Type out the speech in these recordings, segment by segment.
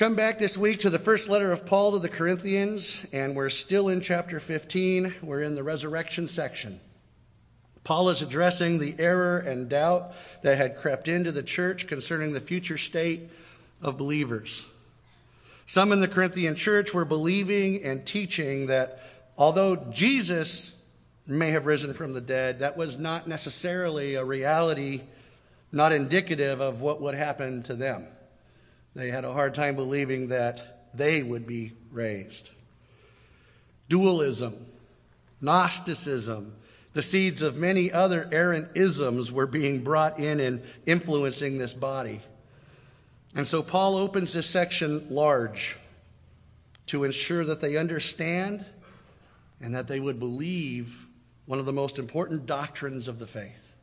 Come back this week to the first letter of Paul to the Corinthians, and we're still in chapter 15. We're in the resurrection section. Paul is addressing the error and doubt that had crept into the church concerning the future state of believers. Some in the Corinthian church were believing and teaching that although Jesus may have risen from the dead, that was not necessarily a reality, not indicative of what would happen to them. They had a hard time believing that they would be raised. Dualism, Gnosticism, the seeds of many other errant isms were being brought in and influencing this body. And so Paul opens this section large to ensure that they understand and that they would believe one of the most important doctrines of the faith.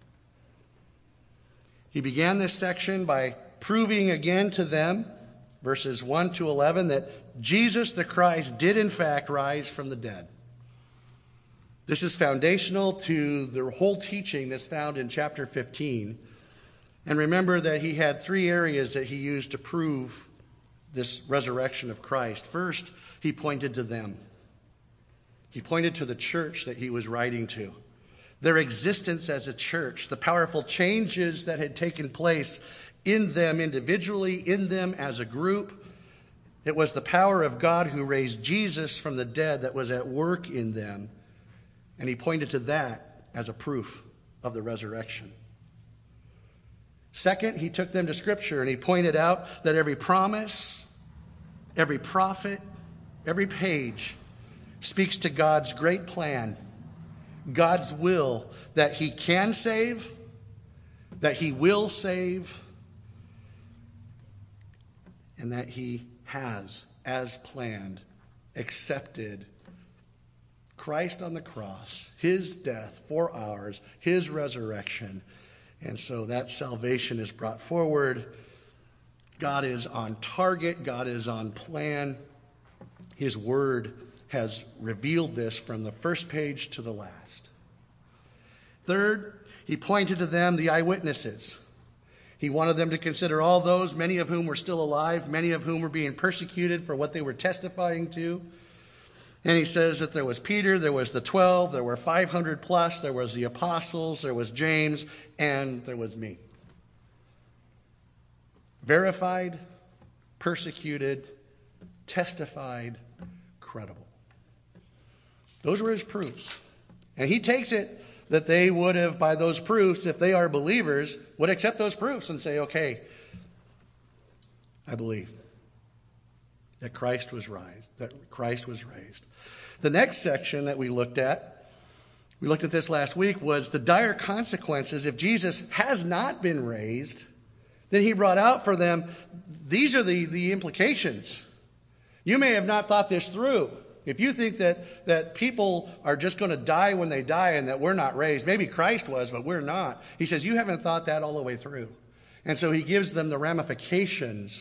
He began this section by proving again to them, verses 1 to 11, that Jesus the Christ did in fact rise from the dead. This is foundational to the whole teaching that's found in chapter 15. And remember that he had three areas that he used to prove this resurrection of Christ. First, he pointed to them. He pointed to the church that he was writing to. Their existence as a church, the powerful changes that had taken place in them individually, in them as a group. It was the power of God who raised Jesus from the dead that was at work in them. And he pointed to that as a proof of the resurrection. Second, he took them to Scripture and he pointed out that every promise, every prophet, every page speaks to God's great plan, God's will, that he can save, that he will save, and that he has, as planned, accepted Christ on the cross, his death for ours, his resurrection. And so that salvation is brought forward. God is on target. God is on plan. His word has revealed this from the first page to the last. Third, he pointed to them the eyewitnesses. He wanted them to consider all those, many of whom were still alive, many of whom were being persecuted for what they were testifying to. And he says that there was Peter, there was the 12, there were 500 plus, there was the apostles, there was James, and there was me. Verified, persecuted, testified, credible. Those were his proofs. And he takes it that they would have, by those proofs, if they are believers, would accept those proofs and say, okay, I believe that Christ was raised. The next section that we looked at this last week, was the dire consequences if Jesus has not been raised. Then he brought out for them, these are the implications. You may have not thought this through. If you think that people are just going to die when they die and that we're not raised, maybe Christ was, but we're not. He says, you haven't thought that all the way through. And so he gives them the ramifications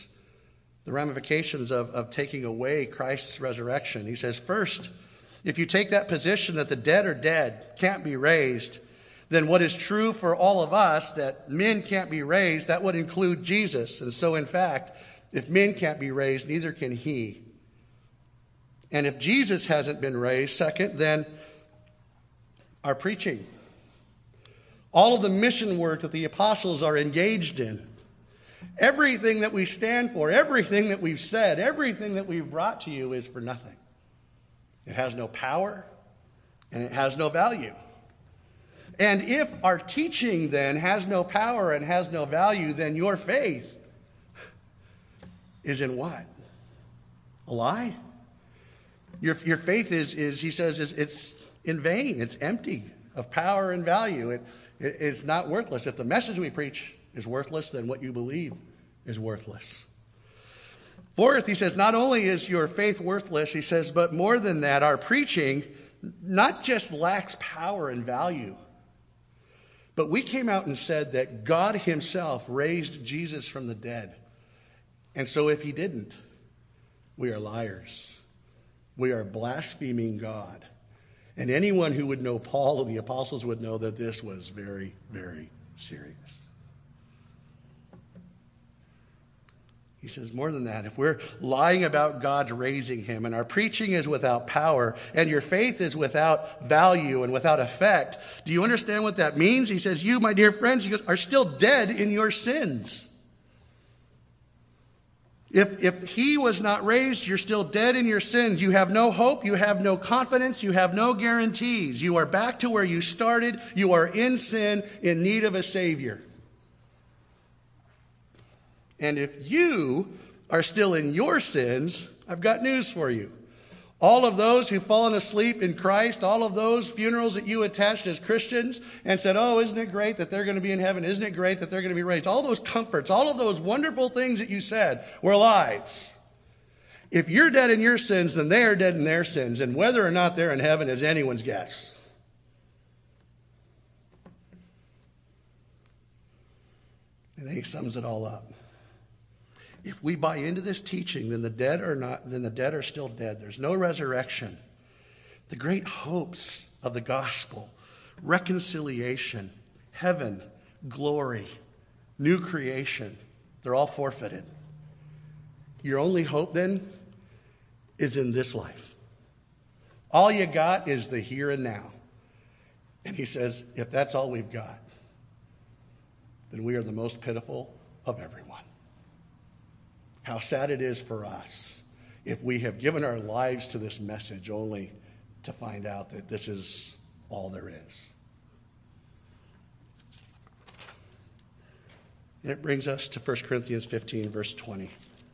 of taking away Christ's resurrection. He says, first, if you take that position that the dead are dead, can't be raised, then what is true for all of us, that men can't be raised, that would include Jesus. And so, in fact, if men can't be raised, neither can he. And if Jesus hasn't been raised, second, then our preaching, all of the mission work that the apostles are engaged in, everything that we stand for, everything that we've said, everything that we've brought to you is for nothing. It has no power and it has no value. And if our teaching then has no power and has no value, then your faith is in what? A lie? Your faith is he says, it's in vain. It's empty of power and value. It's not worthless. If the message we preach is worthless, then what you believe is worthless. Fourth, he says, not only is your faith worthless, he says, but more than that, our preaching not just lacks power and value, but we came out and said that God himself raised Jesus from the dead. And so if he didn't, we are liars. We are blaspheming God. And anyone who would know Paul or the apostles would know that this was very, very serious. He says more than that. If we're lying about God's raising him and our preaching is without power and your faith is without value and without effect, do you understand what that means? He says, you, my dear friends, he goes, are still dead in your sins. If he was not raised, you're still dead in your sins. You have no hope. You have no confidence. You have no guarantees. You are back to where you started. You are in sin, in need of a Savior. And if you are still in your sins, I've got news for you. All of those who've fallen asleep in Christ, all of those funerals that you attached as Christians and said, oh, isn't it great that they're going to be in heaven? Isn't it great that they're going to be raised? All those comforts, all of those wonderful things that you said were lies. If you're dead in your sins, then they are dead in their sins. And whether or not they're in heaven is anyone's guess. And then he sums it all up. If we buy into this teaching, then the dead are still dead. There's no resurrection. The great hopes of the gospel, reconciliation, heaven, glory, new creation, they're all forfeited. Your only hope then is in this life. All you got is the here and now. And he says, if that's all we've got, then we are the most pitiful of everyone. How sad it is for us if we have given our lives to this message only to find out that this is all there is. And it brings us to 1 Corinthians 15, verse 20.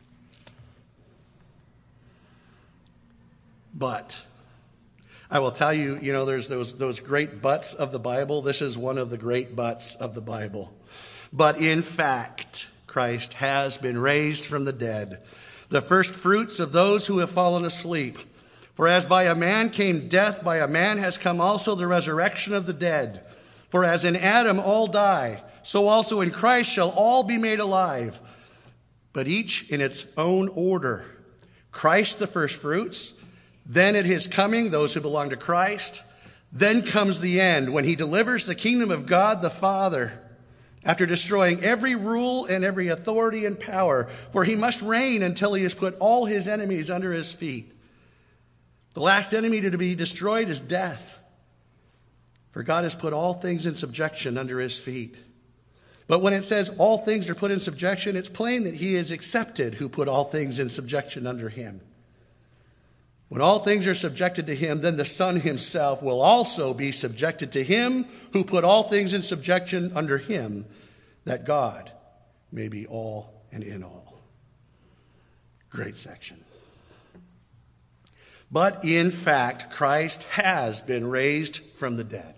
But I will tell you, there's those great buts of the Bible. This is one of the great buts of the Bible. But in fact, Christ has been raised from the dead, the first fruits of those who have fallen asleep. For as by a man came death, by a man has come also the resurrection of the dead. For as in Adam all die, so also in Christ shall all be made alive, but each in its own order. Christ the first fruits, then at his coming, those who belong to Christ. Then comes the end, when he delivers the kingdom of God the Father, after destroying every rule and every authority and power, for he must reign until he has put all his enemies under his feet. The last enemy to be destroyed is death, for God has put all things in subjection under his feet. But when it says all things are put in subjection, it's plain that he is accepted who put all things in subjection under him. When all things are subjected to him, then the Son himself will also be subjected to him who put all things in subjection under him, that God may be all and in all. Great section. But in fact, Christ has been raised from the dead.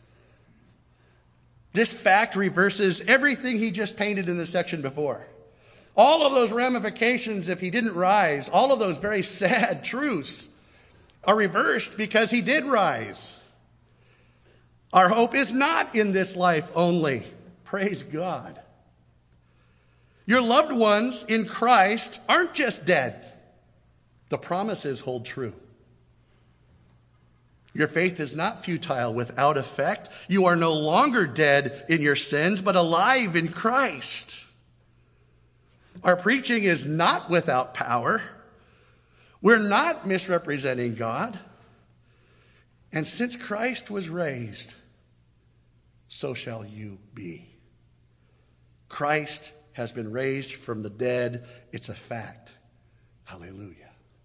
This fact reverses everything he just painted in the section before. All of those ramifications, if he didn't rise, all of those very sad truths are reversed because he did rise. Our hope is not in this life only. Praise God. Your loved ones in Christ aren't just dead. The promises hold true. Your faith is not futile without effect. You are no longer dead in your sins, but alive in Christ. Our preaching is not without power. We're not misrepresenting God. And since Christ was raised, so shall you be. Christ has been raised from the dead. It's a fact. Hallelujah.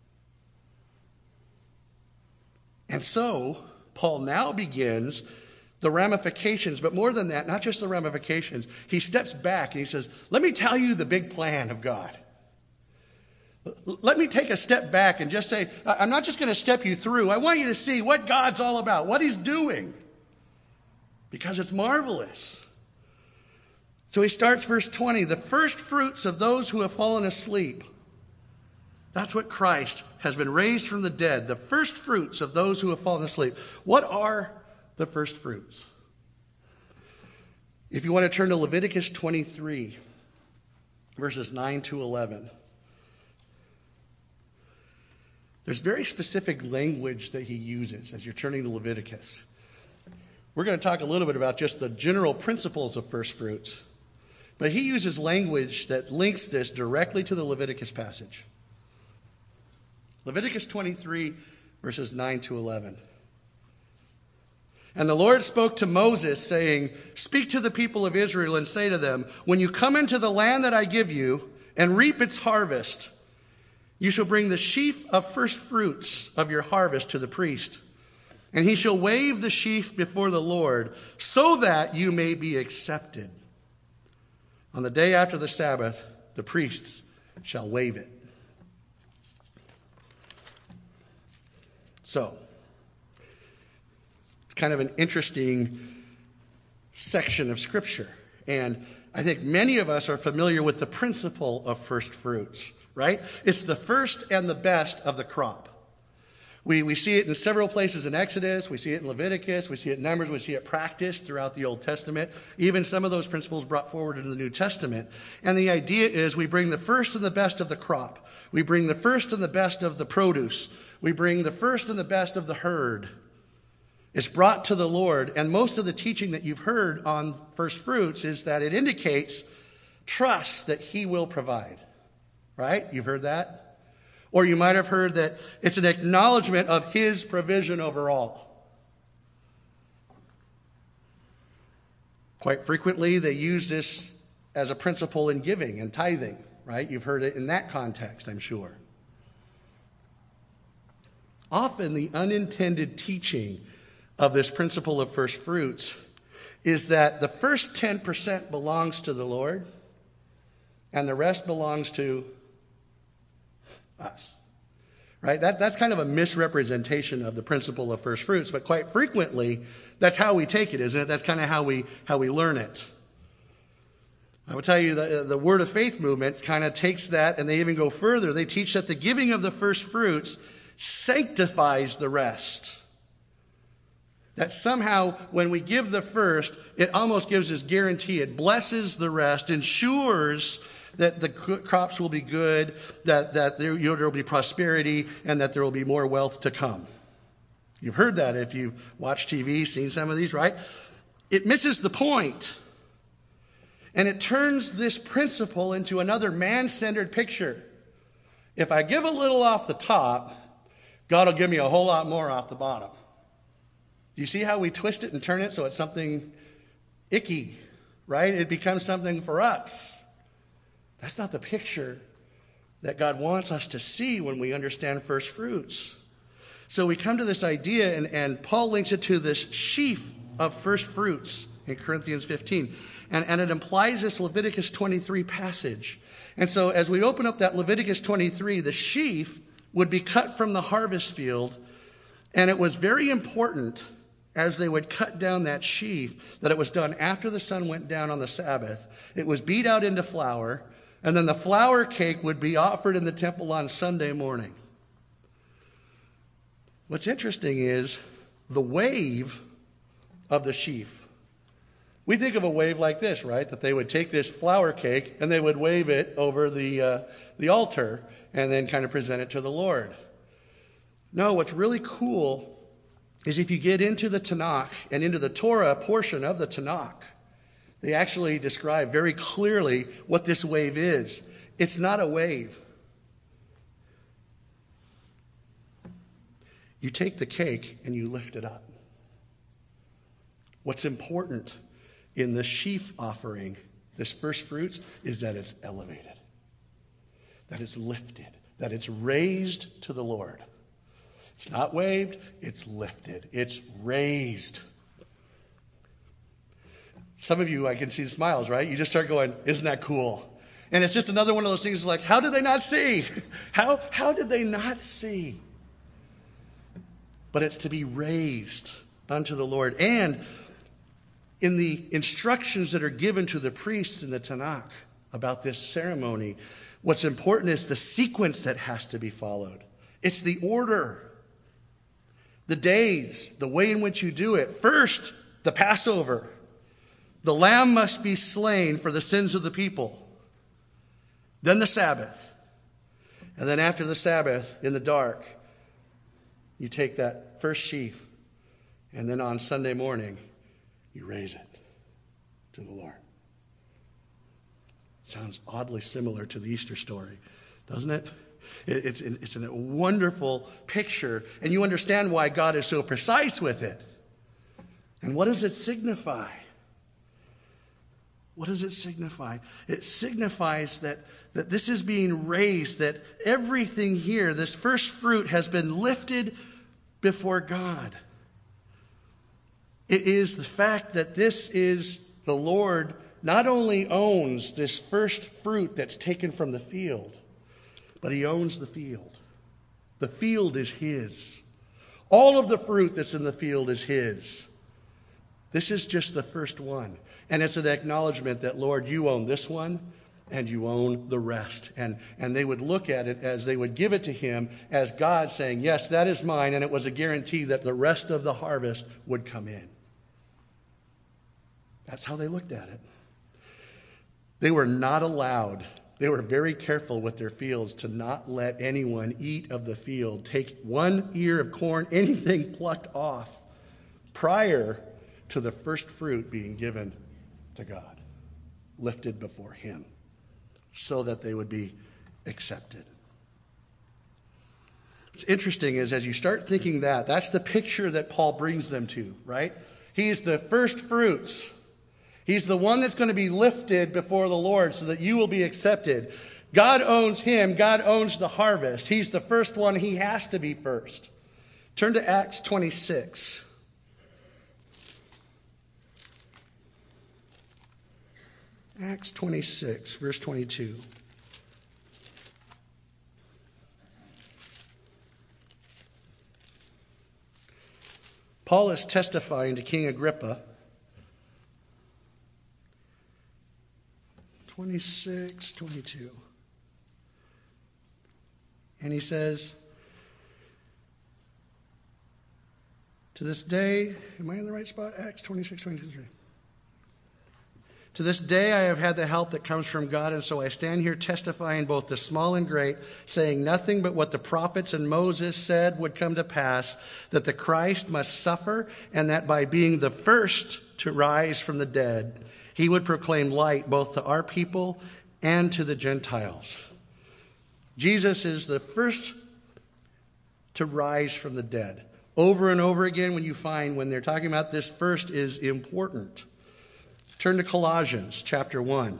And so, Paul now begins the ramifications, but more than that, not just the ramifications. He steps back and he says, let me tell you the big plan of God. Let me take a step back and just say, I'm not just going to step you through. I want you to see what God's all about, what he's doing, because it's marvelous. So he starts verse 20, the first fruits of those who have fallen asleep. That's what Christ has been raised from the dead, the first fruits of those who have fallen asleep. What are the first fruits? If you want to turn to Leviticus 23, verses 9 to 11. There's very specific language that he uses as you're turning to Leviticus. We're going to talk a little bit about just the general principles of first fruits. But he uses language that links this directly to the Leviticus passage. Leviticus 23, verses 9 to 11. And the Lord spoke to Moses, saying, "Speak to the people of Israel and say to them, when you come into the land that I give you and reap its harvest, you shall bring the sheaf of first fruits of your harvest to the priest. And he shall wave the sheaf before the Lord, so that you may be accepted. On the day after the Sabbath, the priests shall wave it." So, it's kind of an interesting section of Scripture. And I think many of us are familiar with the principle of first fruits, right? It's the first and the best of the crop. We see it in several places in Exodus. We see it in Leviticus. We see it in Numbers. We see it practiced throughout the Old Testament. Even some of those principles brought forward into the New Testament. And the idea is we bring the first and the best of the crop. We bring the first and the best of the produce. We bring the first and the best of the herd. It's brought to the Lord. And most of the teaching that you've heard on first fruits is that it indicates trust that he will provide. Right? You've heard that? Or you might have heard that it's an acknowledgement of his provision over all. Quite frequently, they use this as a principle in giving and tithing, right? You've heard it in that context, I'm sure. Often, the unintended teaching of this principle of first fruits is that the first 10% belongs to the Lord, and the rest belongs to us, right? That's kind of a misrepresentation of the principle of first fruits, but quite frequently, that's how we take it, isn't it? That's kind of how we learn it. I will tell you that the Word of Faith movement kind of takes that, and they even go further. They teach that the giving of the first fruits sanctifies the rest. That somehow, when we give the first, it almost gives us guarantee. It blesses the rest, ensures that the crops will be good, that there will be prosperity, and that there will be more wealth to come. You've heard that if you watch TV, seen some of these, right? It misses the point. And it turns this principle into another man-centered picture. If I give a little off the top, God will give me a whole lot more off the bottom. Do you see how we twist it and turn it so it's something icky, right? It becomes something for us. That's not the picture that God wants us to see when we understand first fruits. So we come to this idea, and Paul links it to this sheaf of first fruits in Corinthians 15. And it implies this Leviticus 23 passage. And so as we open up that Leviticus 23, the sheaf would be cut from the harvest field, and it was very important as they would cut down that sheaf that it was done after the sun went down on the Sabbath. It was beat out into flour, and then the flour cake would be offered in the temple on Sunday morning. What's interesting is the wave of the sheaf. We think of a wave like this, right? That they would take this flour cake and they would wave it over the altar and then kind of present it to the Lord. No, what's really cool is if you get into the Tanakh and into the Torah portion of the Tanakh, they actually describe very clearly what this wave is. It's not a wave. You take the cake and you lift it up. What's important in the sheaf offering, this first fruits, is that it's elevated, that it's lifted, that it's raised to the Lord. It's not waved, it's lifted, it's raised. Some of you, I can see the smiles, right? You just start going, isn't that cool? And it's just another one of those things like, how did they not see? How did they not see? But it's to be raised unto the Lord. And in the instructions that are given to the priests in the Tanakh about this ceremony, what's important is the sequence that has to be followed. It's the order, the days, the way in which you do it. First, the Passover. The lamb must be slain for the sins of the people. Then the Sabbath. And then after the Sabbath, in the dark, you take that first sheaf, and then on Sunday morning, you raise it to the Lord. Sounds oddly similar to the Easter story, doesn't it? It's a wonderful picture, and you understand why God is so precise with it. And what does it signify? What does it signify? It signifies that this is being raised, that everything here, this first fruit, has been lifted before God. It is the fact that this is the Lord not only owns this first fruit that's taken from the field, but he owns the field. The field is his. All of the fruit that's in the field is his. This is just the first one. And it's an acknowledgement that, Lord, you own this one and you own the rest. And they would look at it as they would give it to him as God saying, yes, that is mine. And it was a guarantee that the rest of the harvest would come in. That's how they looked at it. They were not allowed. They were very careful with their fields to not let anyone eat of the field, take one ear of corn, anything plucked off prior to the first fruit being given to God, lifted before him, so that they would be accepted. What's interesting is as you start thinking that's the picture that Paul brings them to, right? He's the first fruits. He's the one that's going to be lifted before the Lord so that you will be accepted. God owns him. God owns the harvest. He's the first one. He has to be first. Turn to Acts 26. Acts 26, verse 22. Paul is testifying to King Agrippa. 26, 22. And he says, to this day, am I in the right spot? Acts 26, 22. To this day I have had the help that comes from God, and so I stand here testifying both to small and great, saying nothing but what the prophets and Moses said would come to pass, that the Christ must suffer, and that by being the first to rise from the dead, he would proclaim light both to our people and to the Gentiles. Jesus is the first to rise from the dead. Over and over again when they're talking about this first is important. Turn to Colossians chapter 1.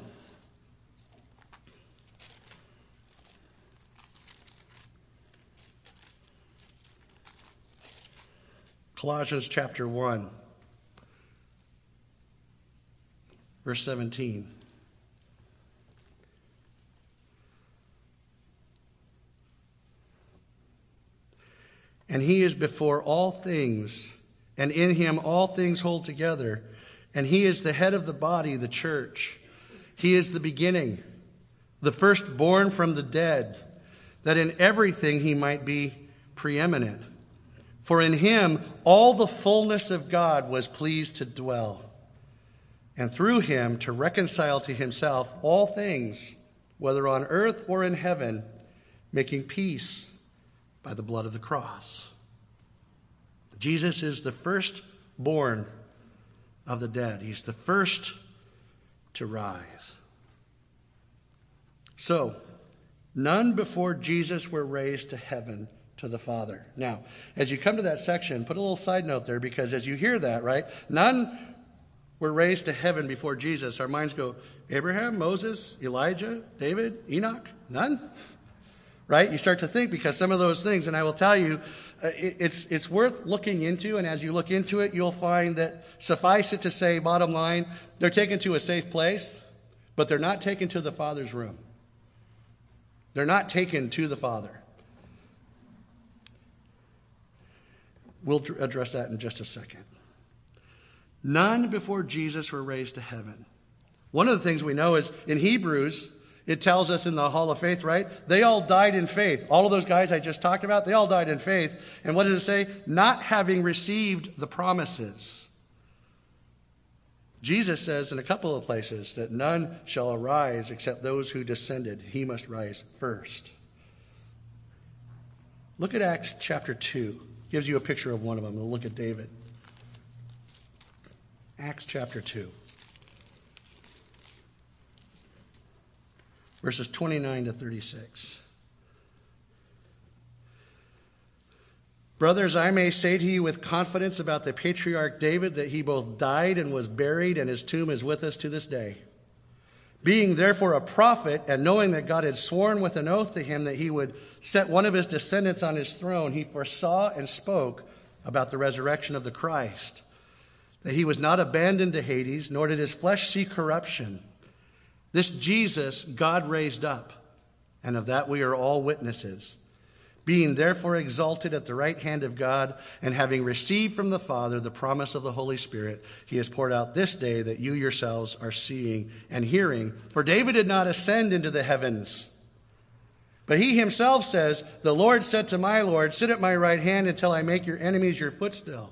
Colossians chapter 1, verse 17. And he is before all things, and in him all things hold together. And he is the head of the body, the church. He is the beginning, the firstborn from the dead, that in everything he might be preeminent. For in him all the fullness of God was pleased to dwell, and through him to reconcile to himself all things, whether on earth or in heaven, making peace by the blood of the cross. Jesus is the firstborn of the dead. He's the first to rise. So, none before Jesus were raised to heaven to the Father. Now, as you come to that section, put a little side note there, because as you hear that, right, none were raised to heaven before Jesus. Our minds go, Abraham, Moses, Elijah, David, Enoch? None? Right? You start to think, because some of those things, and I will tell you, it's worth looking into, and as you look into it, you'll find that, suffice it to say, bottom line, they're taken to a safe place, but they're not taken to the Father's room. They're not taken to the Father. We'll address that in just a second. None before Jesus were raised to heaven. One of the things we know is in Hebrews, it tells us in the Hall of Faith, right? They all died in faith. All of those guys I just talked about, they all died in faith. And what does it say? Not having received the promises. Jesus says in a couple of places that none shall arise except those who descended. He must rise first. Look at Acts chapter 2. Gives you a picture of one of them. We'll look at David. Acts chapter 2. verses 29 to 36. Brothers, I may say to you with confidence about the patriarch David that he both died and was buried, and his tomb is with us to this day. Being therefore a prophet, and knowing that God had sworn with an oath to him that he would set one of his descendants on his throne, he foresaw and spoke about the resurrection of the Christ, that he was not abandoned to Hades, nor did his flesh see corruption. This Jesus God raised up, and of that we are all witnesses. Being therefore exalted at the right hand of God, and having received from the Father the promise of the Holy Spirit, he has poured out this day that you yourselves are seeing and hearing. For David did not ascend into the heavens, but he himself says, the Lord said to my Lord, sit at my right hand until I make your enemies your footstool.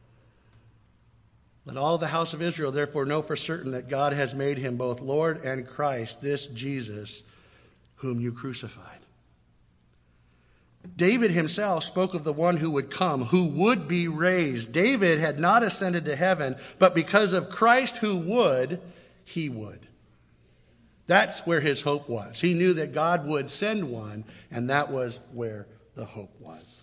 Let all the house of Israel therefore know for certain that God has made him both Lord and Christ, this Jesus whom you crucified. David himself spoke of the one who would come, who would be raised. David had not ascended to heaven, but because of Christ who would, he would. That's where his hope was. He knew that God would send one, and that was where the hope was.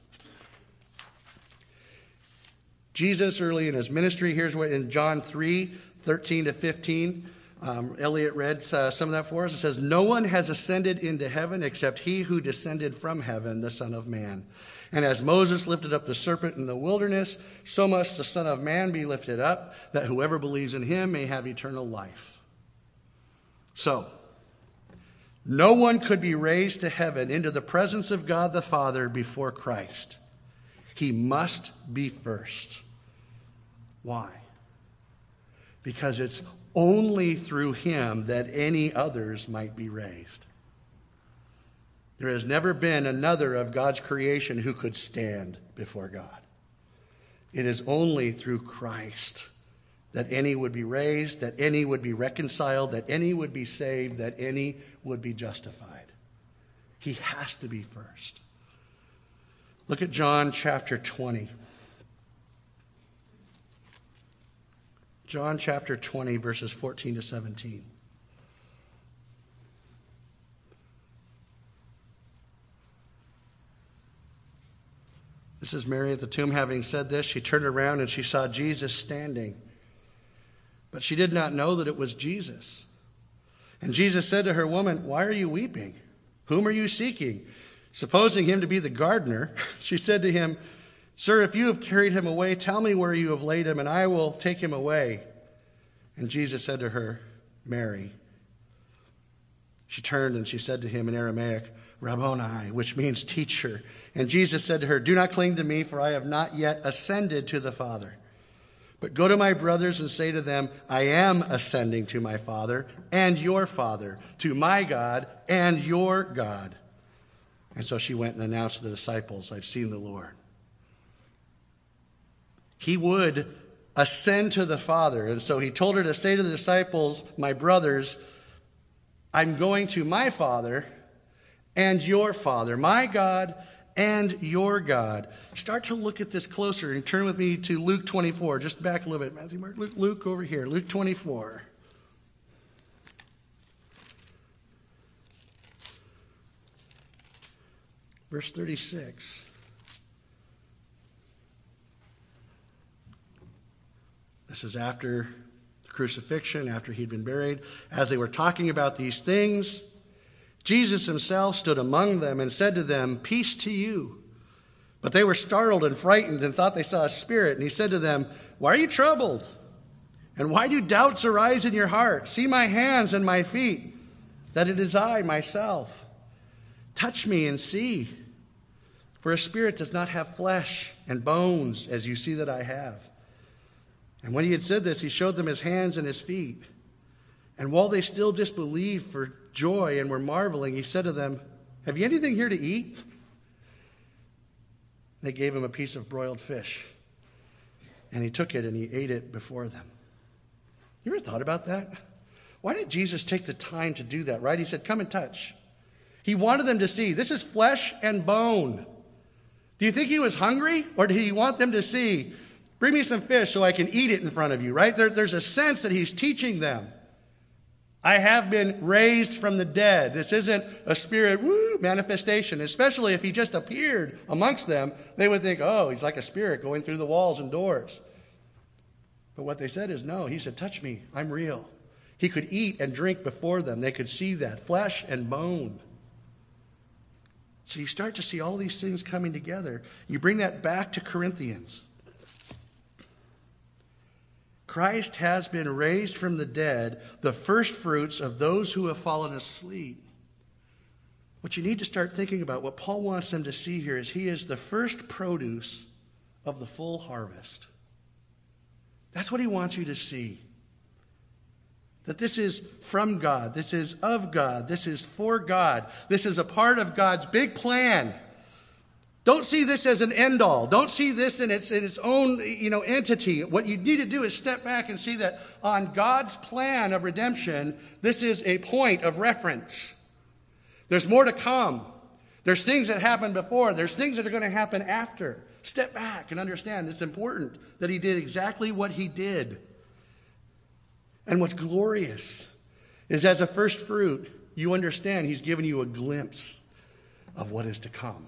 Jesus, early in his ministry, here's what in John 3, 13 to 15, Elliot read some of that for us. It says, no one has ascended into heaven except he who descended from heaven, the Son of Man. And as Moses lifted up the serpent in the wilderness, so must the Son of Man be lifted up, that whoever believes in him may have eternal life. So, no one could be raised to heaven into the presence of God the Father before Christ. He must be first. Why? Because it's only through him that any others might be raised. There has never been another of God's creation who could stand before God. It is only through Christ that any would be raised, that any would be reconciled, that any would be saved, that any would be justified. He has to be first. Look at John chapter 20. John chapter 20, verses 14 to 17. This is Mary at the tomb. Having said this, she turned around and she saw Jesus standing. But she did not know that it was Jesus. And Jesus said to her, woman, why are you weeping? Whom are you seeking? Supposing him to be the gardener, she said to him, sir, if you have carried him away, tell me where you have laid him, and I will take him away. And Jesus said to her, Mary. She turned and she said to him in Aramaic, Rabboni, which means teacher. And Jesus said to her, do not cling to me, for I have not yet ascended to the Father. But go to my brothers and say to them, I am ascending to my Father and your Father, to my God and your God. And so she went and announced to the disciples, I've seen the Lord. He would ascend to the Father. And so he told her to say to the disciples, my brothers, I'm going to my Father and your Father, my God and your God. Start to look at this closer and turn with me to Luke 24. Just back a little bit. Matthew, Mark, Luke over here. Luke 24. Verse 36. This is after the crucifixion, after he'd been buried. As they were talking about these things, Jesus himself stood among them and said to them, peace to you. But they were startled and frightened and thought they saw a spirit. And he said to them, why are you troubled? And why do doubts arise in your heart? See my hands and my feet, that it is I myself. Touch me and see. For a spirit does not have flesh and bones, as you see that I have. And when he had said this, he showed them his hands and his feet. And while they still disbelieved for joy and were marveling, he said to them, have you anything here to eat? They gave him a piece of broiled fish. And he took it and he ate it before them. You ever thought about that? Why did Jesus take the time to do that, right? He said, come and touch. He wanted them to see, this is flesh and bone. Do you think he was hungry? Or did he want them to see, bring me some fish so I can eat it in front of you, right? There's a sense that he's teaching them. I have been raised from the dead. This isn't a spirit manifestation, especially if he just appeared amongst them. They would think, oh, he's like a spirit going through the walls and doors. But what they said is, no, he said, touch me, I'm real. He could eat and drink before them. They could see that, flesh and bone. So you start to see all these things coming together. You bring that back to Corinthians. Christ has been raised from the dead, the first fruits of those who have fallen asleep. What you need to start thinking about, what Paul wants them to see here, is he is the first produce of the full harvest. That's what he wants you to see. That this is from God. This is of God. This is for God. This is a part of God's big plan. Don't see this as an end all. Don't see this in its own, entity. What you need to do is step back and see that on God's plan of redemption, this is a point of reference. There's more to come. There's things that happened before. There's things that are going to happen after. Step back and understand it's important that he did exactly what he did. And what's glorious is as a first fruit, you understand he's given you a glimpse of what is to come.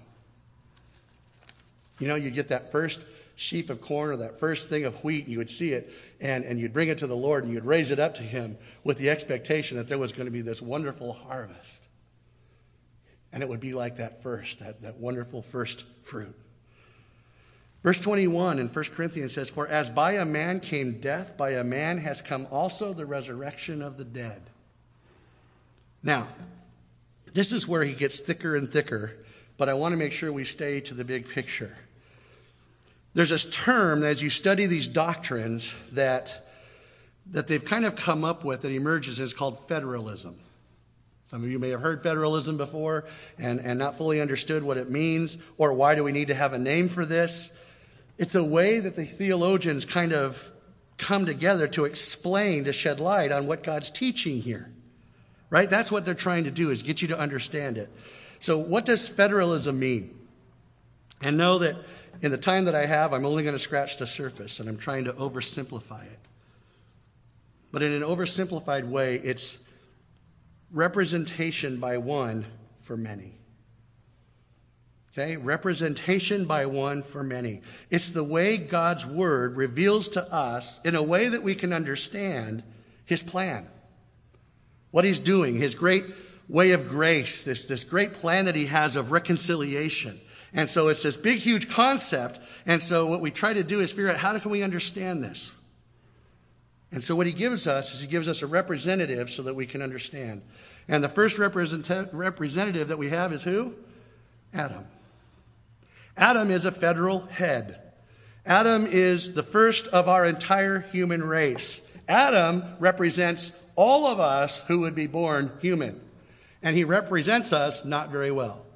You get that first sheaf of corn or that first thing of wheat, and you would see it, and you'd bring it to the Lord, and you'd raise it up to him with the expectation that there was going to be this wonderful harvest. And it would be like that wonderful first fruit. Verse 21 in 1 Corinthians says, for as by a man came death, by a man has come also the resurrection of the dead. Now, this is where he gets thicker and thicker, but I want to make sure we stay to the big picture. There's this term, as you study these doctrines, that they've kind of come up with that emerges, and it's called federalism. Some of you may have heard federalism before and not fully understood what it means, or why do we need to have a name for this. It's a way that the theologians kind of come together to explain, to shed light on what God's teaching here. Right? That's what they're trying to do, is get you to understand it. So what does federalism mean? And know that in the time that I have, I'm only going to scratch the surface, and I'm trying to oversimplify it. But in an oversimplified way, it's representation by one for many. Okay? Representation by one for many. It's the way God's word reveals to us, in a way that we can understand, his plan. What he's doing, his great way of grace, this great plan that he has of reconciliation. And so it's this big, huge concept. And so what we try to do is figure out, how can we understand this? And so what he gives us is he gives us a representative so that we can understand. And the first representative that we have is who? Adam. Adam is a federal head. Adam is the first of our entire human race. Adam represents all of us who would be born human. And he represents us not very well.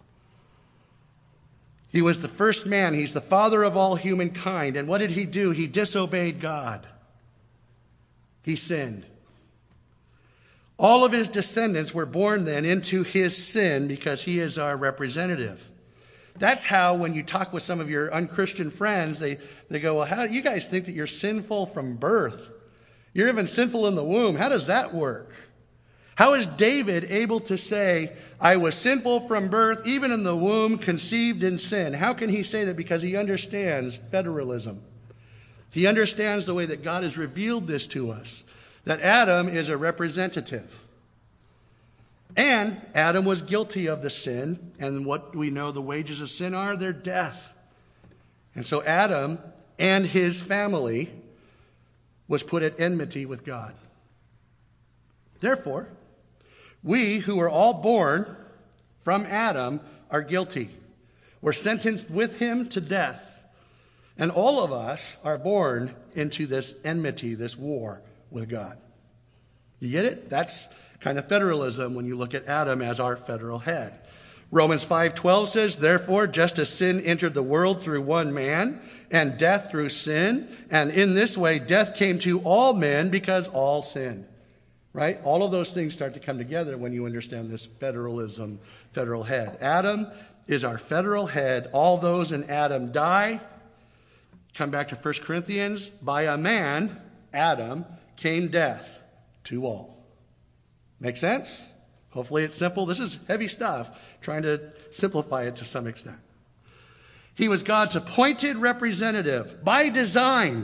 He was the first man. He's the father of all humankind. And what did he do? He disobeyed God. He sinned. All of his descendants were born then into his sin because he is our representative. That's how, when you talk with some of your unchristian friends, they go, well, how do you guys think that you're sinful from birth? You're even sinful in the womb. How does that work? How is David able to say, I was sinful from birth, even in the womb, conceived in sin? How can he say that? Because he understands federalism. He understands the way that God has revealed this to us, that Adam is a representative. And Adam was guilty of the sin, and what we know the wages of sin are, they're death. And so Adam and his family was put at enmity with God. Therefore, we who are all born from Adam are guilty. We're sentenced with him to death. And all of us are born into this enmity, this war with God. You get it? That's kind of federalism when you look at Adam as our federal head. Romans 5:12 says, therefore, just as sin entered the world through one man, and death through sin, and in this way death came to all men because all sinned. Right? All of those things start to come together when you understand this federalism, federal head. Adam is our federal head. All those in Adam die. Come back to 1 Corinthians. By a man, Adam, came death to all. Make sense? Hopefully it's simple. This is heavy stuff, trying to simplify it to some extent. He was God's appointed representative by design.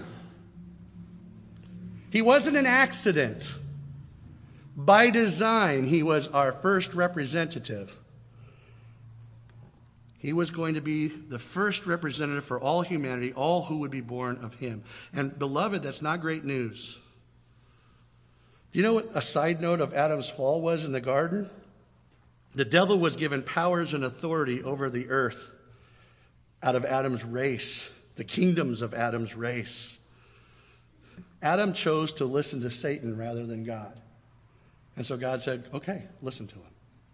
He wasn't an accident. By design, he was our first representative. He was going to be the first representative for all humanity, all who would be born of him. And beloved, that's not great news. Do you know what a side note of Adam's fall was in the garden? The devil was given powers and authority over the earth out of Adam's race, the kingdoms of Adam's race. Adam chose to listen to Satan rather than God. And so God said, okay, listen to him.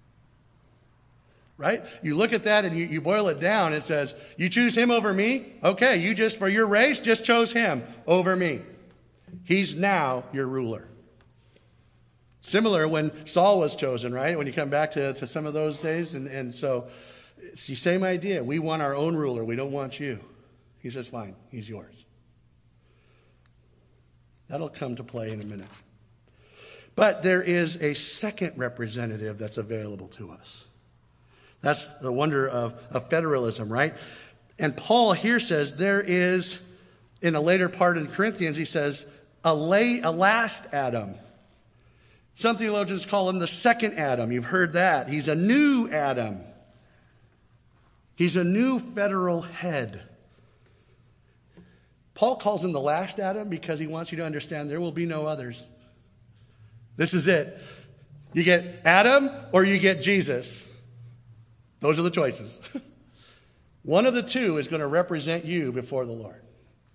Right? You look at that and you boil it down. It says, you choose him over me? Okay, you just, for your race, just chose him over me. He's now your ruler. Similar when Saul was chosen, right? When you come back to some of those days. And so it's the same idea. We want our own ruler. We don't want you. He says, fine, he's yours. That'll come to play in a minute. But there is a second representative that's available to us. That's the wonder of federalism, right? And Paul here says there is, in a later part in Corinthians, he says, a last Adam. Some theologians call him the second Adam. You've heard that. He's a new Adam. He's a new federal head. Paul calls him the last Adam because he wants you to understand there will be no others. This is it. You get Adam or you get Jesus. Those are the choices. One of the two is going to represent you before the Lord.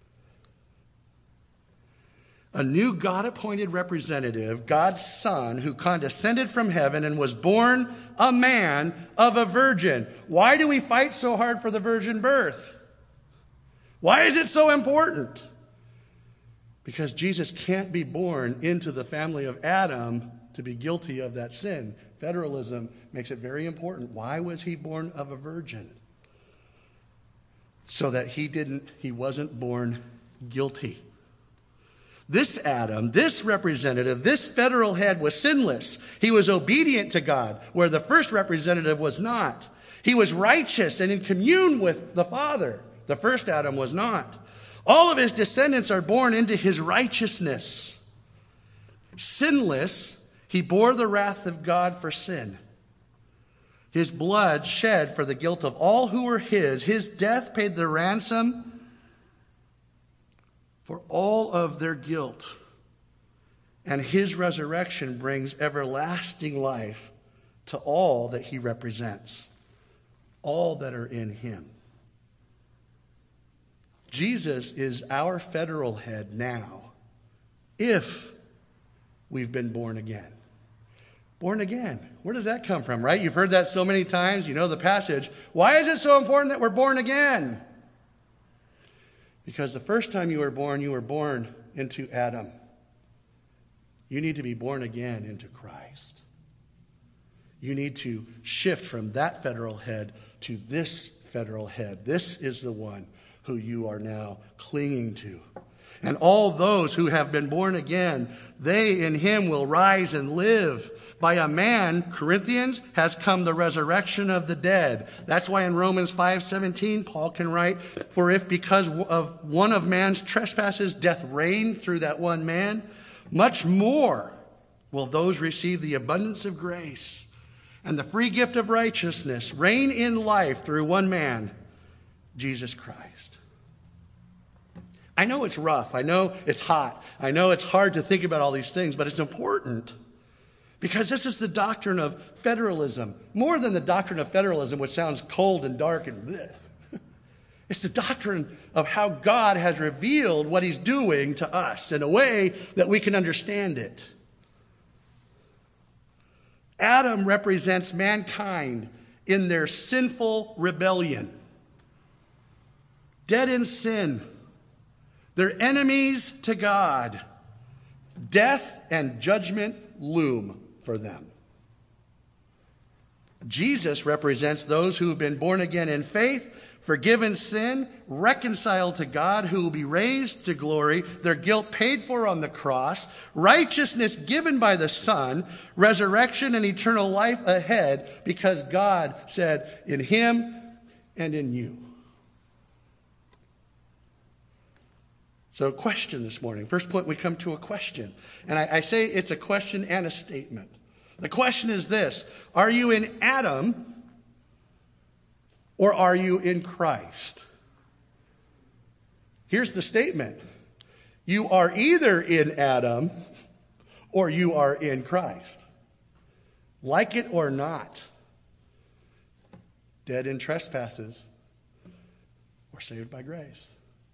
A new God-appointed representative, God's Son, who condescended from heaven and was born a man of a virgin. Why do we fight so hard for the virgin birth? Why is it so important? Because Jesus can't be born into the family of Adam to be guilty of that sin. Federalism makes it very important. Why was he born of a virgin? So that he wasn't born guilty. This Adam, this representative, this federal head was sinless. He was obedient to God, where the first representative was not. He was righteous and in commune with the Father. The first Adam was not. All of his descendants are born into his righteousness. Sinless, he bore the wrath of God for sin. His blood shed for the guilt of all who were his. His death paid the ransom for all of their guilt. And his resurrection brings everlasting life to all that he represents, all that are in him. Jesus is our federal head now, if we've been born again. Born again. Where does that come from, right? You've heard that so many times. You know the passage. Why is it so important that we're born again? Because the first time you were born into Adam. You need to be born again into Christ. You need to shift from that federal head to this federal head. This is the one who you are now clinging to. And all those who have been born again, they in him will rise and live. By a man, Corinthians, has come the resurrection of the dead. That's why in Romans 5:17, Paul can write, for if because of one of man's trespasses death reigned through that one man, much more will those receive the abundance of grace and the free gift of righteousness reign in life through one man, Jesus Christ. I know it's rough. I know it's hot. I know it's hard to think about all these things, but it's important. Because this is the doctrine of federalism. More than the doctrine of federalism, which sounds cold and dark and bleh. It's the doctrine of how God has revealed what he's doing to us in a way that we can understand it. Adam represents mankind in their sinful rebellion. Dead in sin. They're enemies to God. Death and judgment loom for them. Jesus represents those who have been born again in faith, forgiven sin, reconciled to God, who will be raised to glory, their guilt paid for on the cross, righteousness given by the Son, resurrection and eternal life ahead, because God said, in him and in you. So, question this morning. First point, we come to a question. And I say it's a question and a statement. The question is this: are you in Adam or are you in Christ? Here's the statement: you are either in Adam or you are in Christ. Like it or not, dead in trespasses or saved by grace.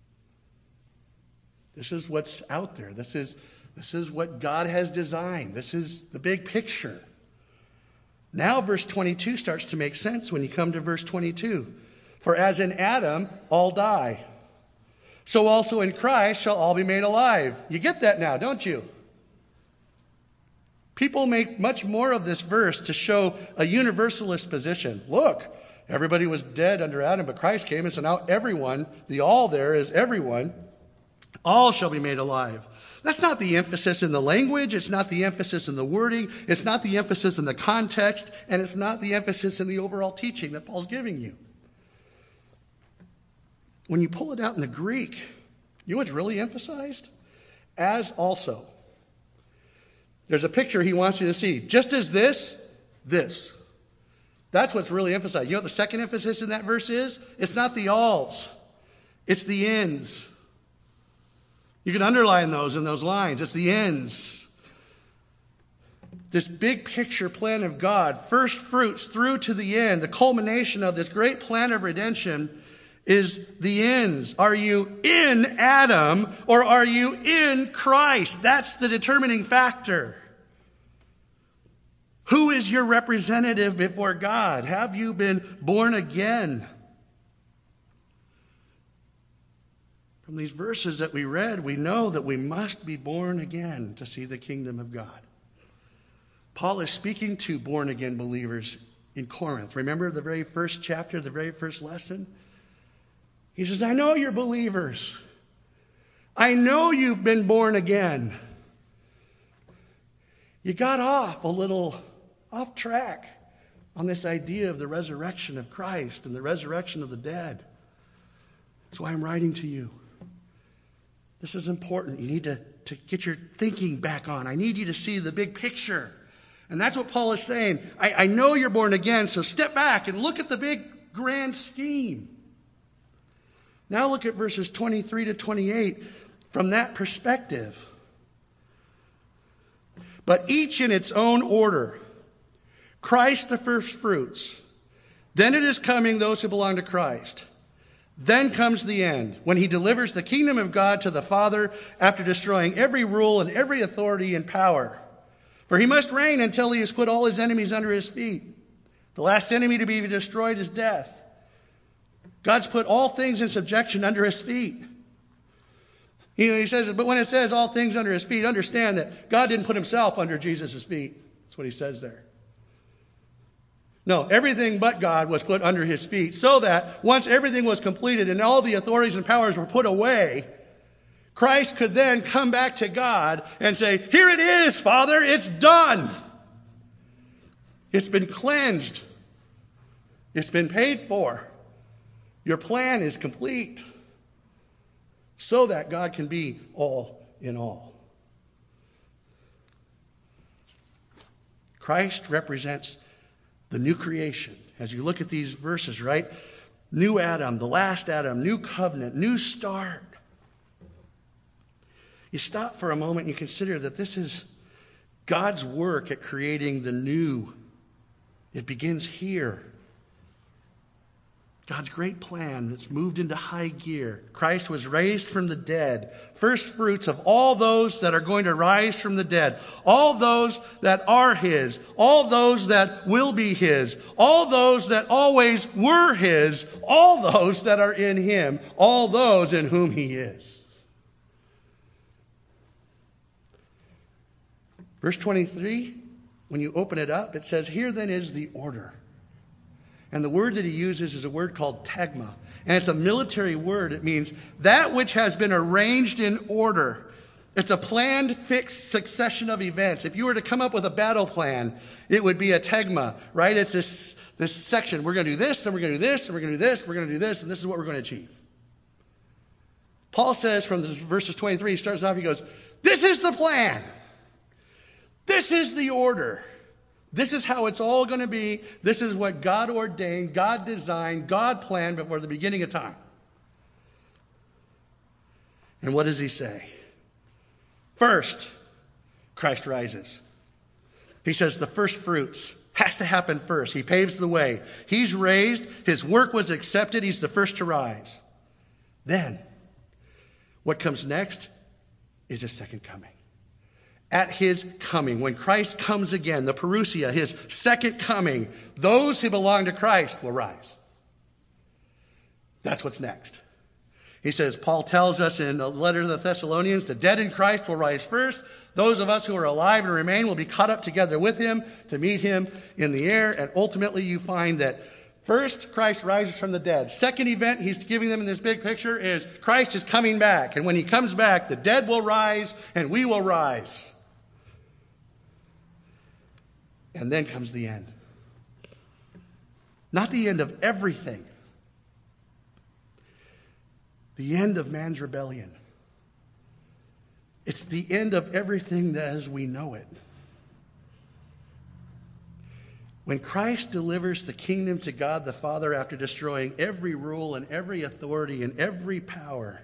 This is what's out there. This is what God has designed. This is the big picture. Now verse 22 starts to make sense when you come to verse 22. For as in Adam all die, so also in Christ shall all be made alive. You get that now, don't you? People make much more of this verse to show a universalist position. Look, everybody was dead under Adam, but Christ came, and so now everyone, the all there is everyone, all shall be made alive. That's not the emphasis in the language. It's not the emphasis in the wording. It's not the emphasis in the context. And it's not the emphasis in the overall teaching that Paul's giving you. When you pull it out in the Greek, you know what's really emphasized? As also. There's a picture he wants you to see. Just as this. That's what's really emphasized. You know what the second emphasis in that verse is? It's not the alls. It's the ends. You can underline those in those lines. It's the ends. This big picture plan of God, first fruits through to the end, the culmination of this great plan of redemption is the ends. Are you in Adam or are you in Christ? That's the determining factor. Who is your representative before God? Have you been born again? From these verses that we read, we know that we must be born again to see the kingdom of God. Paul is speaking to born-again believers in Corinth. Remember the very first chapter, the very first lesson? He says, I know you're believers. I know you've been born again. You got off a little off track on this idea of the resurrection of Christ and the resurrection of the dead. That's why I'm writing to you. This is important. You need to get your thinking back on. I need you to see the big picture. And that's what Paul is saying. I know you're born again, so step back and look at the big grand scheme. Now look at verses 23 to 28 from that perspective. But each in its own order. Christ the first fruits. Then it is coming those who belong to Christ. Then comes the end, when he delivers the kingdom of God to the Father after destroying every rule and every authority and power. For he must reign until he has put all his enemies under his feet. The last enemy to be destroyed is death. God's put all things in subjection under his feet. He says, but when it says all things under his feet, understand that God didn't put himself under Jesus' feet. That's what he says there. No, everything but God was put under his feet, so that once everything was completed and all the authorities and powers were put away, Christ could then come back to God and say, here it is, Father, it's done. It's been cleansed. It's been paid for. Your plan is complete, so that God can be all in all. Christ represents the new creation. As you look at these verses, right? New Adam, the last Adam, new covenant, new start. You stop for a moment and you consider that this is God's work at creating the new. It begins here. God's great plan that's moved into high gear. Christ was raised from the dead. First fruits of all those that are going to rise from the dead. All those that are his. All those that will be his. All those that always were his. All those that are in him. All those in whom he is. Verse 23, when you open it up, it says, here then is the order. And the word that he uses is a word called tagma. And it's a military word. It means that which has been arranged in order. It's a planned, fixed succession of events. If you were to come up with a battle plan, it would be a tagma, right? It's this section. We're going to do this, and we're going to do this, and we're going to do this, we're going to do this, and this is what we're going to achieve. Paul says from verses 23, he starts off, he goes, this is the plan. This is the order. This is how it's all going to be. This is what God ordained, God designed, God planned before the beginning of time. And what does he say? First, Christ rises. He says the first fruits has to happen first. He paves the way. He's raised. His work was accepted. He's the first to rise. Then, what comes next is his second coming. At his coming, when Christ comes again, the parousia, his second coming, those who belong to Christ will rise. That's what's next. He says, Paul tells us in the letter to the Thessalonians, the dead in Christ will rise first. Those of us who are alive and remain will be caught up together with him to meet him in the air. And ultimately you find that first, Christ rises from the dead. Second event he's giving them in this big picture is Christ is coming back. And when he comes back, the dead will rise and we will rise. And then comes the end. Not the end of everything. The end of man's rebellion. It's the end of everything as we know it. When Christ delivers the kingdom to God the Father after destroying every rule and every authority and every power,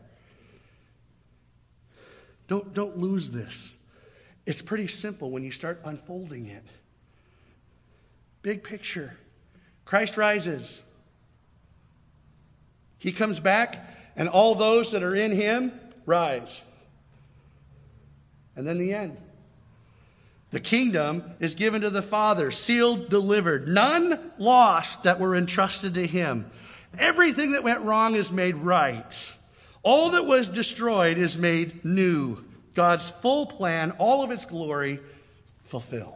don't lose this. It's pretty simple when you start unfolding it. Big picture. Christ rises. He comes back, and all those that are in him rise. And then the end. The kingdom is given to the Father, sealed, delivered. None lost that were entrusted to him. Everything that went wrong is made right. All that was destroyed is made new. God's full plan, all of its glory, fulfilled.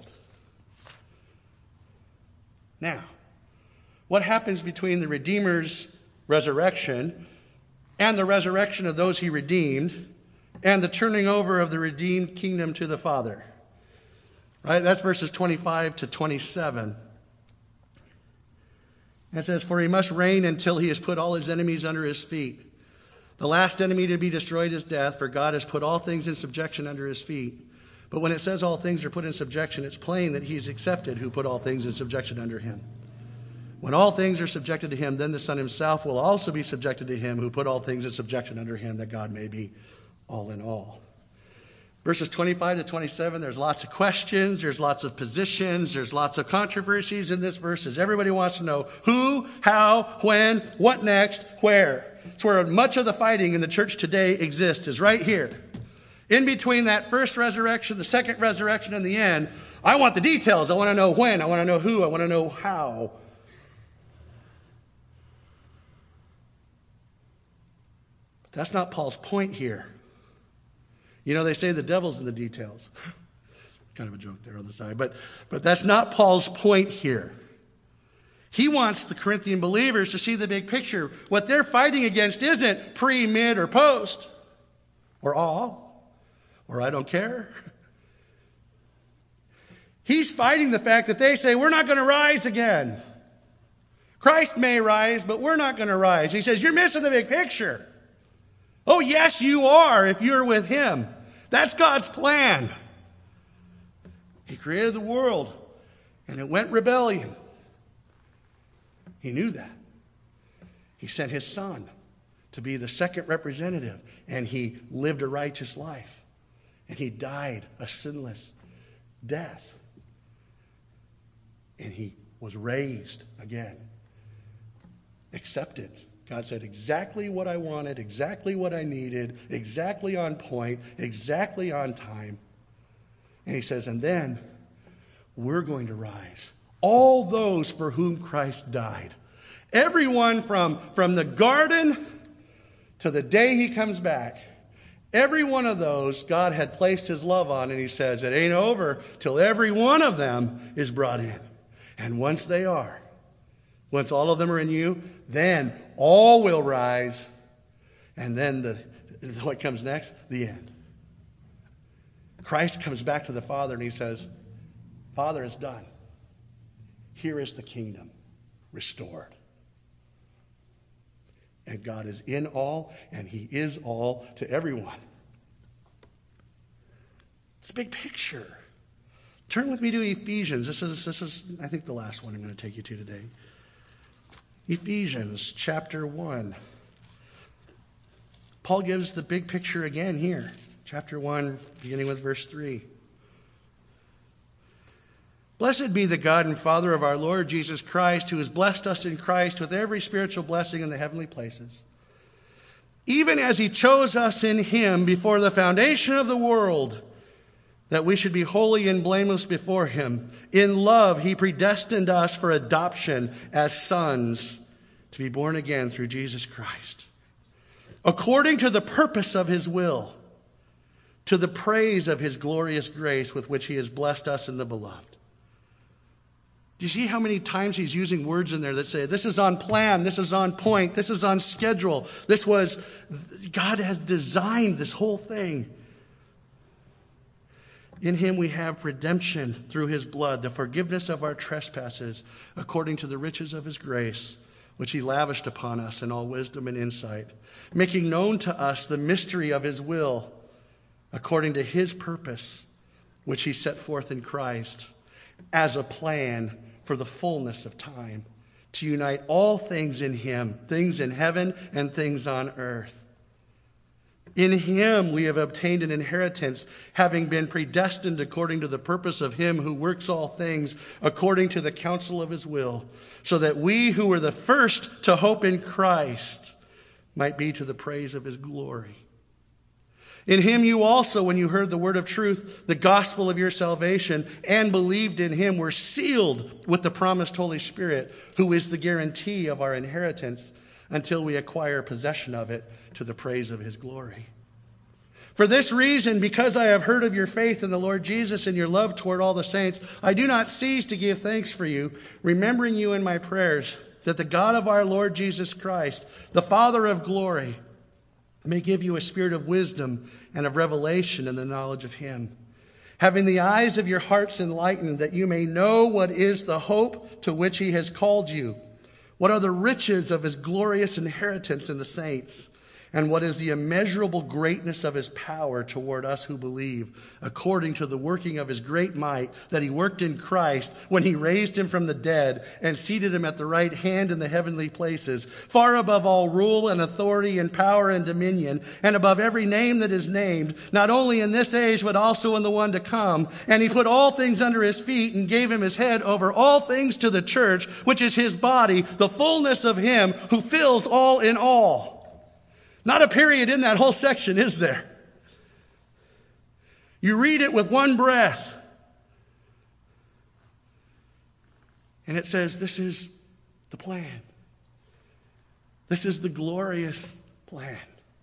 Now, what happens between the Redeemer's resurrection and the resurrection of those he redeemed and the turning over of the redeemed kingdom to the Father? Right? That's verses 25 to 27. It says, for he must reign until he has put all his enemies under his feet. The last enemy to be destroyed is death, for God has put all things in subjection under his feet. But when it says all things are put in subjection, it's plain that he's accepted who put all things in subjection under him. When all things are subjected to him, then the Son himself will also be subjected to him who put all things in subjection under him, that God may be all in all. Verses 25 to 27, there's lots of questions, there's lots of positions, there's lots of controversies in this verses. Everybody wants to know who, how, when, what next, where. It's where much of the fighting in the church today exists, is right here. In between that first resurrection, the second resurrection, and the end, I want the details. I want to know when, I want to know who, I want to know how. But that's not Paul's point here. You know, they say the devil's in the details. Kind of a joke there on the side. But that's not Paul's point here. He wants the Corinthian believers to see the big picture. What they're fighting against isn't pre, mid, or post, or all, or I don't care. He's fighting the fact that they say, we're not going to rise again. Christ may rise, but we're not going to rise. He says, you're missing the big picture. Oh, yes, you are if you're with him. That's God's plan. He created the world, and it went rebellion. He knew that. He sent his Son to be the second representative, and he lived a righteous life. And he died a sinless death. And he was raised again. Accepted. God said exactly what I wanted, exactly what I needed, exactly on point, exactly on time. And he says, and then we're going to rise. All those for whom Christ died. Everyone from the garden to the day he comes back. Every one of those God had placed his love on, and he says, it ain't over till every one of them is brought in. And once they are, Once all of them are in you, then all will rise. And then what comes next? The end. Christ comes back to the Father and he says, Father, it's done. Here is the kingdom restored. And God is in all, and he is all to everyone. It's a big picture. Turn with me to Ephesians. This is, I think, the last one I'm going to take you to today. Ephesians chapter 1. Paul gives the big picture again here. Chapter 1, beginning with verse 3. Blessed be the God and Father of our Lord Jesus Christ, who has blessed us in Christ with every spiritual blessing in the heavenly places, even as he chose us in him before the foundation of the world, that we should be holy and blameless before him. In love, he predestined us for adoption as sons, to be born again through Jesus Christ, according to the purpose of his will, to the praise of his glorious grace with which he has blessed us in the beloved. Do you see how many times he's using words in there that say, this is on plan, this is on point, this is on schedule. God has designed this whole thing. In him we have redemption through his blood, the forgiveness of our trespasses, according to the riches of his grace, which he lavished upon us in all wisdom and insight, making known to us the mystery of his will, according to his purpose, which he set forth in Christ, as a plan for the fullness of time, to unite all things in him, things in heaven and things on earth. In him we have obtained an inheritance, having been predestined according to the purpose of him who works all things according to the counsel of his will, so that we who were the first to hope in Christ might be to the praise of his glory. In him you also, when you heard the word of truth, the gospel of your salvation, and believed in him, were sealed with the promised Holy Spirit, who is the guarantee of our inheritance until we acquire possession of it to the praise of his glory. For this reason, because I have heard of your faith in the Lord Jesus and your love toward all the saints, I do not cease to give thanks for you, remembering you in my prayers, that the God of our Lord Jesus Christ, the Father of glory, may give you a spirit of wisdom and of revelation in the knowledge of him, having the eyes of your hearts enlightened, that you may know what is the hope to which he has called you, what are the riches of his glorious inheritance in the saints, and what is the immeasurable greatness of his power toward us who believe, according to the working of his great might that he worked in Christ when he raised him from the dead and seated him at the right hand in the heavenly places, far above all rule and authority and power and dominion, and above every name that is named, not only in this age but also in the one to come. And he put all things under his feet and gave him his head over all things to the church, which is his body, the fullness of him who fills all in all. Not a period in that whole section, is there? You read it with one breath. And it says, this is the plan. This is the glorious plan.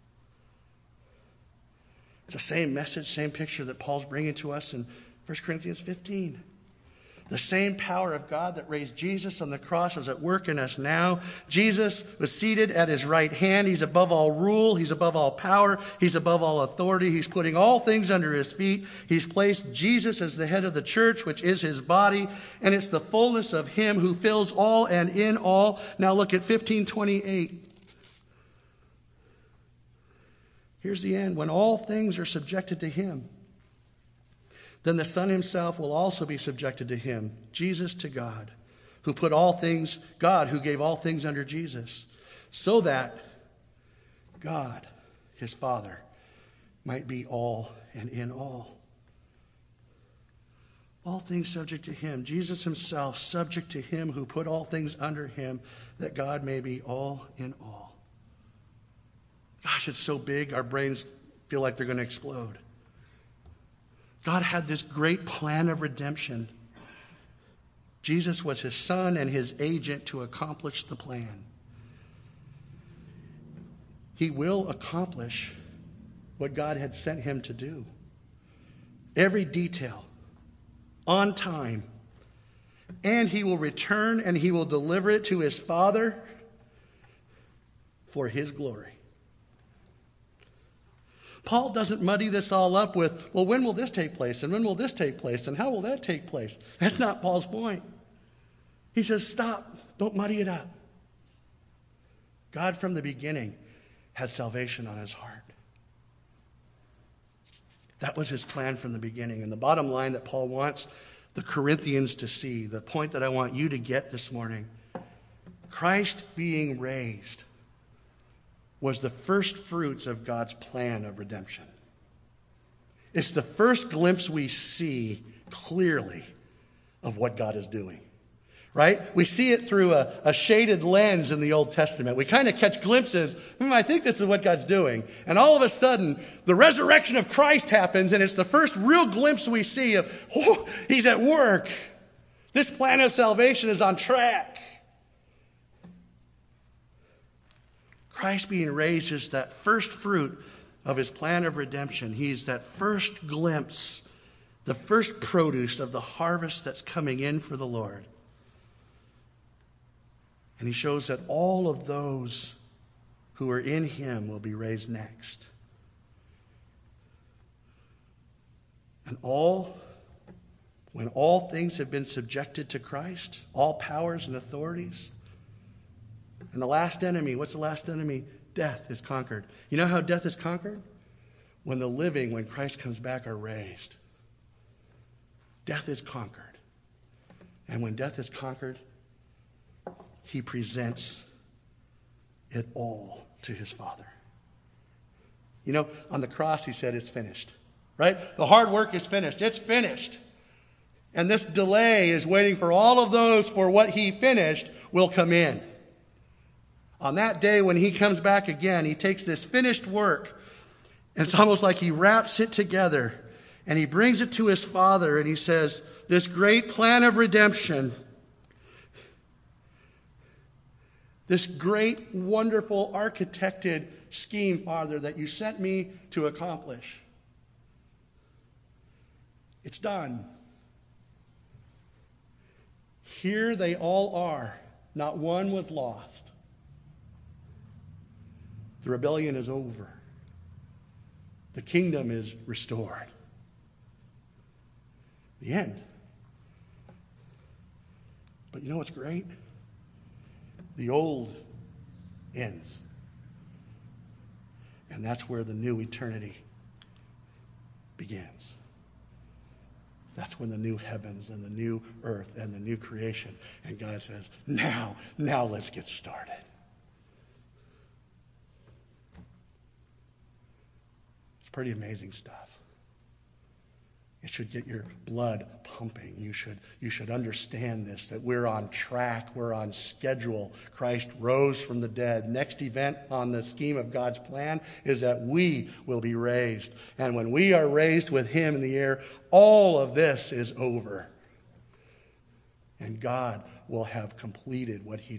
It's the same message, same picture that Paul's bringing to us in 1 Corinthians 15. The same power of God that raised Jesus on the cross is at work in us now. Jesus was seated at his right hand. He's above all rule. He's above all power. He's above all authority. He's putting all things under his feet. He's placed Jesus as the head of the church, which is his body. And it's the fullness of him who fills all and in all. Now look at 15:28. Here's the end. When all things are subjected to him, then the Son himself will also be subjected to him, Jesus to God, who put all things, God who gave all things under Jesus, so that God, his Father, might be all and in all. All things subject to him. Jesus himself subject to him who put all things under him, that God may be all in all. Gosh, it's so big, our brains feel like they're going to explode. God had this great plan of redemption. Jesus was his son and his agent to accomplish the plan. He will accomplish what God had sent him to do. Every detail, on time, and he will return and he will deliver it to his Father for his glory. Paul doesn't muddy this all up with, well, when will this take place? And when will this take place? And how will that take place? That's not Paul's point. He says, stop. Don't muddy it up. God from the beginning had salvation on his heart. That was his plan from the beginning. And the bottom line that Paul wants the Corinthians to see, the point that I want you to get this morning, Christ being raised was the first fruits of God's plan of redemption. It's the first glimpse we see clearly of what God is doing. Right? We see it through a shaded lens in the Old Testament. We kind of catch glimpses. I think this is what God's doing. And all of a sudden, the resurrection of Christ happens, and it's the first real glimpse we see of, oh, he's at work. This plan of salvation is on track. Christ being raised is that first fruit of his plan of redemption. He's that first glimpse, the first produce of the harvest that's coming in for the Lord. And he shows that all of those who are in him will be raised next. And when all things have been subjected to Christ, all powers and authorities, and the last enemy, what's the last enemy? Death is conquered. You know how death is conquered? When the living, when Christ comes back, are raised. Death is conquered. And when death is conquered, he presents it all to his Father. You know, on the cross he said it's finished. Right? The hard work is finished. It's finished. And this delay is waiting for all of those for what he finished will come in. On that day when he comes back again, he takes this finished work, and it's almost like he wraps it together, and he brings it to his Father, and he says, this great plan of redemption, this great, wonderful, architected scheme, Father, that you sent me to accomplish, it's done. Here they all are. Not one was lost. The rebellion is over. The kingdom is restored. The end. But you know what's great? The old ends. And that's where the new eternity begins. That's when the new heavens and the new earth and the new creation. And God says, now let's get started. Pretty amazing stuff. It should get your blood pumping. You should understand this, that we're on track, we're on schedule. Christ rose from the dead. Next event on the scheme of God's plan is that we will be raised. And when we are raised with him in the air, all of this is over. And God will have completed what he